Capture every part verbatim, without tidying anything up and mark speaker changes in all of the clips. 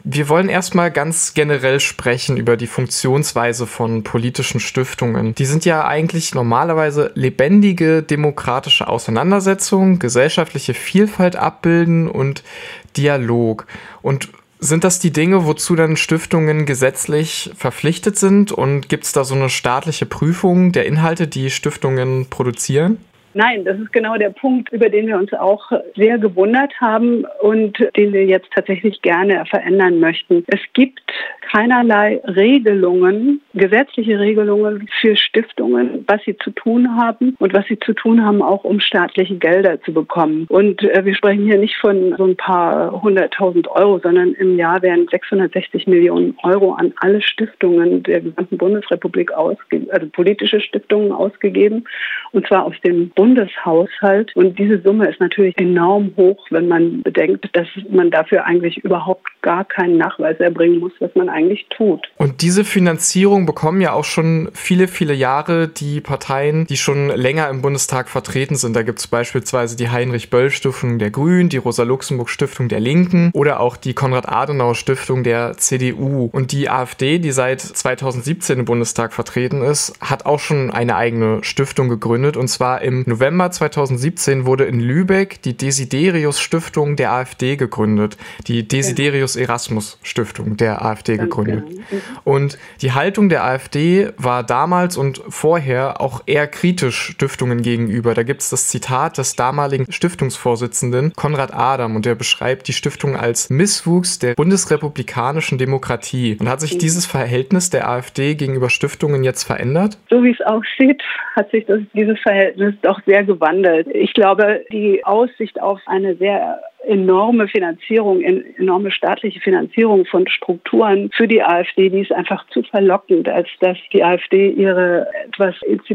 Speaker 1: Wir wollen erstmal ganz generell sprechen über die Funktionsweise von politischen Stiftungen. Die sind ja eigentlich normalerweise lebendige demokratische Auseinandersetzungen, gesellschaftliche Vielfalt abbilden und Dialog. Und sind das die Dinge, wozu dann Stiftungen gesetzlich verpflichtet sind? Und gibt es da so eine staatliche Prüfung der Inhalte, die Stiftungen produzieren?
Speaker 2: Nein, das ist genau der Punkt, über den wir uns auch sehr gewundert haben und den wir jetzt tatsächlich gerne verändern möchten. Es gibt keinerlei Regelungen, gesetzliche Regelungen für Stiftungen, was sie zu tun haben und was sie zu tun haben, auch um staatliche Gelder zu bekommen. Und äh, wir sprechen hier nicht von so ein paar hunderttausend Euro, sondern im Jahr werden sechshundertsechzig Millionen Euro an alle Stiftungen der gesamten Bundesrepublik ausgegeben, also politische Stiftungen ausgegeben, und zwar aus dem Bundeshaushalt. Und diese Summe ist natürlich enorm hoch, wenn man bedenkt, dass man dafür eigentlich überhaupt gar keinen Nachweis erbringen muss, was man eigentlich tut.
Speaker 1: Und diese Finanzierung bekommen ja auch schon viele, viele Jahre die Parteien, die schon länger im Bundestag vertreten sind. Da gibt es beispielsweise die Heinrich-Böll-Stiftung der Grünen, die Rosa-Luxemburg-Stiftung der Linken oder auch die Konrad-Adenauer-Stiftung der C D U. Und die AfD, die seit zweitausendsiebzehn im Bundestag vertreten ist, hat auch schon eine eigene Stiftung gegründet. Und zwar im November zweitausendsiebzehn wurde in Lübeck die Desiderius-Stiftung der AfD gegründet. Die Desiderius-Erasmus-Stiftung der AfD gegründet. Und die Haltung der AfD war damals und vorher auch eher kritisch Stiftungen gegenüber. Da gibt es das Zitat des damaligen Stiftungsvorsitzenden Konrad Adam, und der beschreibt die Stiftung als Misswuchs der bundesrepublikanischen Demokratie. Und hat sich dieses Verhältnis der AfD gegenüber Stiftungen jetzt verändert?
Speaker 2: So wie es aussieht, hat sich das, dieses Verhältnis doch sehr gewandelt. Ich glaube, die Aussicht auf eine sehr enorme Finanzierung, enorme staatliche Finanzierung von Strukturen für die AfD, die ist einfach zu verlockend, als dass die AfD ihre etwas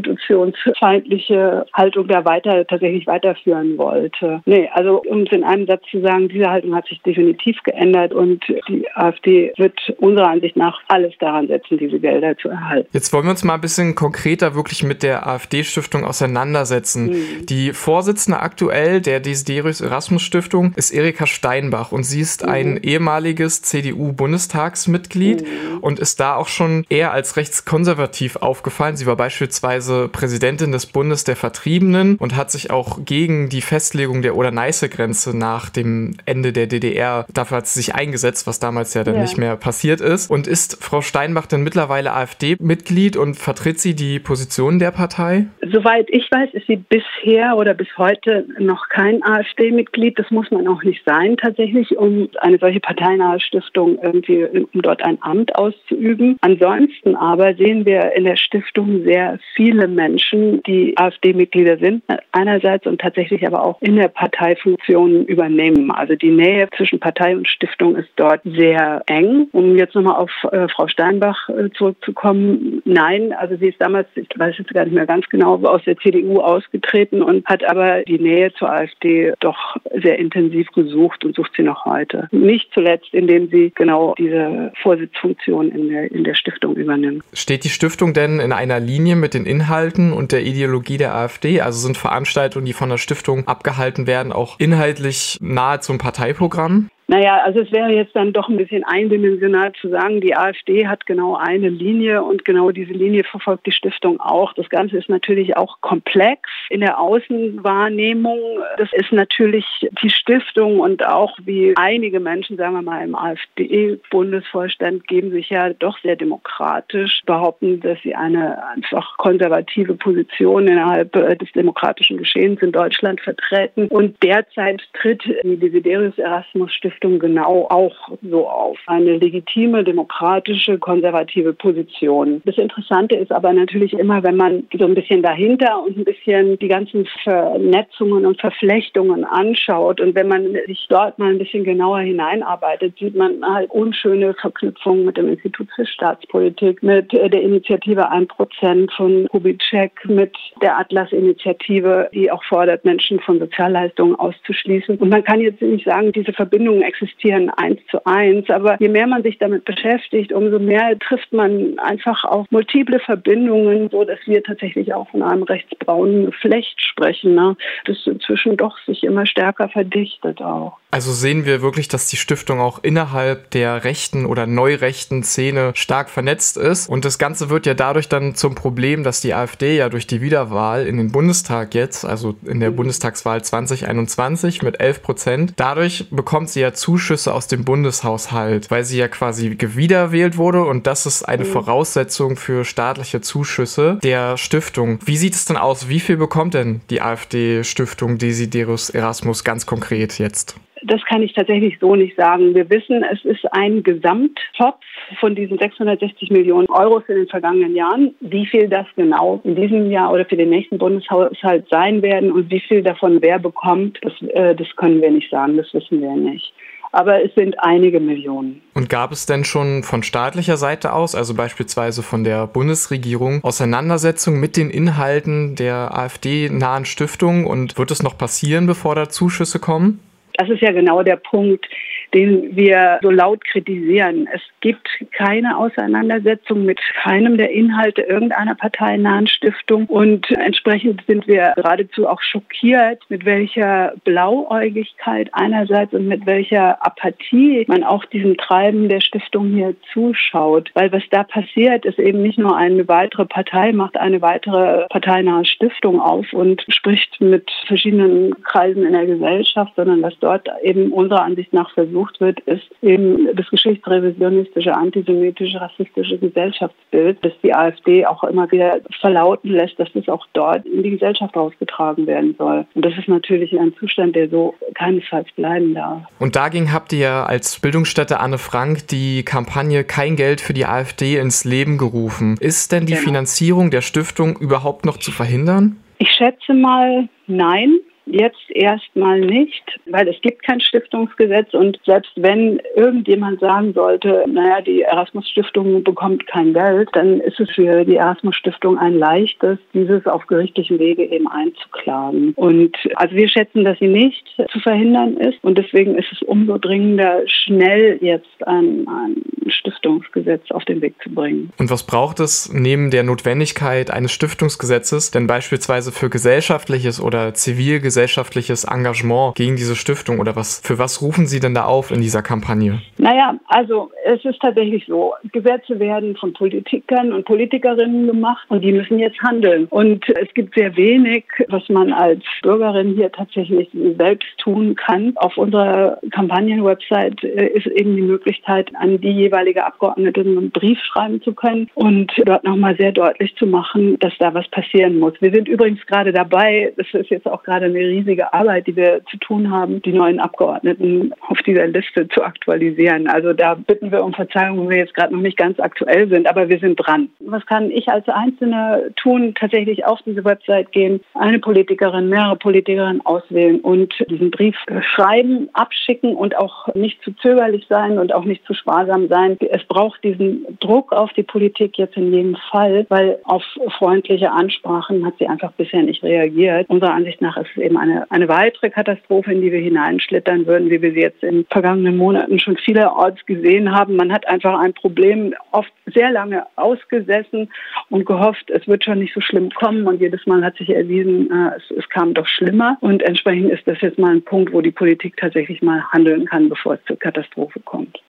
Speaker 2: institutionsfeindliche Haltung da weiter tatsächlich weiterführen wollte. Nee, also um es in einem Satz zu sagen, diese Haltung hat sich definitiv geändert und die AfD wird unserer Ansicht nach alles daran setzen, diese Gelder zu erhalten.
Speaker 1: Jetzt wollen wir uns mal ein bisschen konkreter wirklich mit der AfD-Stiftung auseinandersetzen. Mhm. Die Vorsitzende aktuell der Desiderius-Erasmus-Stiftung ist Erika Steinbach, und sie ist ein mhm. ehemaliges C D U-Bundestagsmitglied mhm. und ist da auch schon eher als rechtskonservativ aufgefallen. Sie war beispielsweise Präsidentin des Bundes der Vertriebenen und hat sich auch gegen die Festlegung der Oder-Neiße-Grenze nach dem Ende der D D R, dafür hat sie sich eingesetzt, was damals ja dann ja. nicht mehr passiert ist. Und ist Frau Steinbach denn mittlerweile AfD-Mitglied und vertritt sie die Position der Partei?
Speaker 2: Soweit ich weiß, ist sie bisher oder bis heute noch kein AfD-Mitglied. Das muss man auch nicht sein tatsächlich, um eine solche parteinahe Stiftung irgendwie, um dort ein Amt auszuüben. Ansonsten aber sehen wir in der Stiftung sehr viele Menschen, die AfD-Mitglieder sind einerseits und tatsächlich aber auch in der Partei Funktionen übernehmen. Also die Nähe zwischen Partei und Stiftung ist dort sehr eng. Um jetzt nochmal auf äh, Frau Steinbach äh, zurückzukommen, nein, also sie ist damals, ich weiß jetzt gar nicht mehr ganz genau, aus der C D U ausgetreten und hat aber die Nähe zur AfD doch sehr intensiv gesucht und sucht sie noch heute. Nicht zuletzt, indem sie genau diese Vorsitzfunktion in der, in der Stiftung übernimmt.
Speaker 1: Steht die Stiftung denn in einer Linie mit den Inhalten und der Ideologie der AfD? Also sind Veranstaltungen, die von der Stiftung abgehalten werden, auch inhaltlich nahe zum Parteiprogramm?
Speaker 2: Naja, also es wäre jetzt dann doch ein bisschen eindimensional zu sagen, die AfD hat genau eine Linie und genau diese Linie verfolgt die Stiftung auch. Das Ganze ist natürlich auch komplex in der Außenwahrnehmung. Das ist natürlich die Stiftung und auch wie einige Menschen, sagen wir mal im AfD-Bundesvorstand, geben sich ja doch sehr demokratisch, behaupten, dass sie eine einfach konservative Position innerhalb des demokratischen Geschehens in Deutschland vertreten. Und derzeit tritt die Desiderius-Erasmus-Stiftung genau auch so auf. Eine legitime, demokratische, konservative Position. Das Interessante ist aber natürlich immer, wenn man so ein bisschen dahinter und ein bisschen die ganzen Vernetzungen und Verflechtungen anschaut und wenn man sich dort mal ein bisschen genauer hineinarbeitet, sieht man halt unschöne Verknüpfungen mit dem Institut für Staatspolitik, mit der Initiative ein Prozent von Kubitschek, mit der Atlas-Initiative, die auch fordert, Menschen von Sozialleistungen auszuschließen. Und man kann jetzt nicht sagen, diese Verbindungen existieren eins zu eins. Aber je mehr man sich damit beschäftigt, umso mehr trifft man einfach auf multiple Verbindungen, so dass wir tatsächlich auch von einem rechtsbraunen Geflecht sprechen, ne? Das inzwischen doch sich immer stärker verdichtet auch.
Speaker 1: Also sehen wir wirklich, dass die Stiftung auch innerhalb der rechten oder neurechten Szene stark vernetzt ist. Und das Ganze wird ja dadurch dann zum Problem, dass die AfD ja durch die Wiederwahl in den Bundestag jetzt, also in der Bundestagswahl zwanzig einundzwanzig mit elf Prozent, dadurch bekommt sie ja Zuschüsse aus dem Bundeshaushalt, weil sie ja quasi wiederwählt wurde und das ist eine Voraussetzung für staatliche Zuschüsse der Stiftung. Wie sieht es denn aus? Wie viel bekommt denn die AfD-Stiftung Desiderius Erasmus ganz konkret jetzt?
Speaker 2: Das kann ich tatsächlich so nicht sagen. Wir wissen, es ist ein Gesamttopf von diesen sechshundertsechzig Millionen Euro in den vergangenen Jahren. Wie viel das genau in diesem Jahr oder für den nächsten Bundeshaushalt sein werden und wie viel davon wer bekommt, das, äh, das können wir nicht sagen, das wissen wir nicht. Aber es sind einige Millionen.
Speaker 1: Und gab es denn schon von staatlicher Seite aus, also beispielsweise von der Bundesregierung, Auseinandersetzungen mit den Inhalten der AfD-nahen Stiftung? Und wird es noch passieren, bevor da Zuschüsse kommen?
Speaker 2: Das ist ja genau der Punkt, den wir so laut kritisieren. Es gibt keine Auseinandersetzung mit keinem der Inhalte irgendeiner parteinahen Stiftung. Und entsprechend sind wir geradezu auch schockiert, mit welcher Blauäugigkeit einerseits und mit welcher Apathie man auch diesem Treiben der Stiftung hier zuschaut. Weil was da passiert, ist eben nicht nur eine weitere Partei macht eine weitere parteinahe Stiftung auf und spricht mit verschiedenen Kreisen in der Gesellschaft, sondern was dort eben unserer Ansicht nach versucht wird, ist eben das geschichtsrevisionistische, antisemitische, rassistische Gesellschaftsbild, das die AfD auch immer wieder verlauten lässt, dass das auch dort in die Gesellschaft rausgetragen werden soll. Und das ist natürlich ein Zustand, der so keinesfalls bleiben darf.
Speaker 1: Und dagegen habt ihr ja als Bildungsstätte Anne Frank die Kampagne Kein Geld für die AfD ins Leben gerufen. Ist denn die
Speaker 2: Genau.
Speaker 1: Finanzierung der Stiftung überhaupt noch zu verhindern?
Speaker 2: Ich schätze mal, nein. Jetzt erstmal nicht, weil es gibt kein Stiftungsgesetz und selbst wenn irgendjemand sagen sollte, naja, die Erasmus-Stiftung bekommt kein Geld, dann ist es für die Erasmus-Stiftung ein leichtes, dieses auf gerichtlichem Wege eben einzuklagen. Und also wir schätzen, dass sie nicht zu verhindern ist und deswegen ist es umso dringender, schnell jetzt ein, ein Stiftungsgesetz auf den Weg zu bringen.
Speaker 1: Und was braucht es neben der Notwendigkeit eines Stiftungsgesetzes denn beispielsweise für gesellschaftliches oder zivilgesellschaftliches gesellschaftliches Engagement gegen diese Stiftung oder was, für was rufen Sie denn da auf in dieser Kampagne?
Speaker 2: Naja, also es ist tatsächlich so, Gesetze werden von Politikern und Politikerinnen gemacht und die müssen jetzt handeln. Und es gibt sehr wenig, was man als Bürgerin hier tatsächlich selbst tun kann. Auf unserer Kampagnen-Website ist eben die Möglichkeit, an die jeweilige Abgeordnete einen Brief schreiben zu können und dort nochmal sehr deutlich zu machen, dass da was passieren muss. Wir sind übrigens gerade dabei, das ist jetzt auch gerade eine riesige Arbeit, die wir zu tun haben, die neuen Abgeordneten auf dieser Liste zu aktualisieren. Also da bitten wir um Verzeihung, wenn wir jetzt gerade noch nicht ganz aktuell sind, aber wir sind dran. Was kann ich als Einzelne tun? Tatsächlich auf diese Website gehen, eine Politikerin, mehrere Politikerinnen auswählen und diesen Brief schreiben, abschicken und auch nicht zu zögerlich sein und auch nicht zu sparsam sein. Es braucht diesen Druck auf die Politik jetzt in jedem Fall, weil auf freundliche Ansprachen hat sie einfach bisher nicht reagiert. Unserer Ansicht nach ist es eben eine, eine weitere Katastrophe, in die wir hineinschlittern würden, wie wir sie jetzt in den vergangenen Monaten schon vielerorts gesehen haben. Man hat einfach ein Problem oft sehr lange ausgesessen und gehofft, es wird schon nicht so schlimm kommen. Und jedes Mal hat sich erwiesen, äh, es, es kam doch schlimmer. Und entsprechend ist das jetzt mal ein Punkt, wo die Politik tatsächlich mal handeln kann, bevor es zur Katastrophe kommt.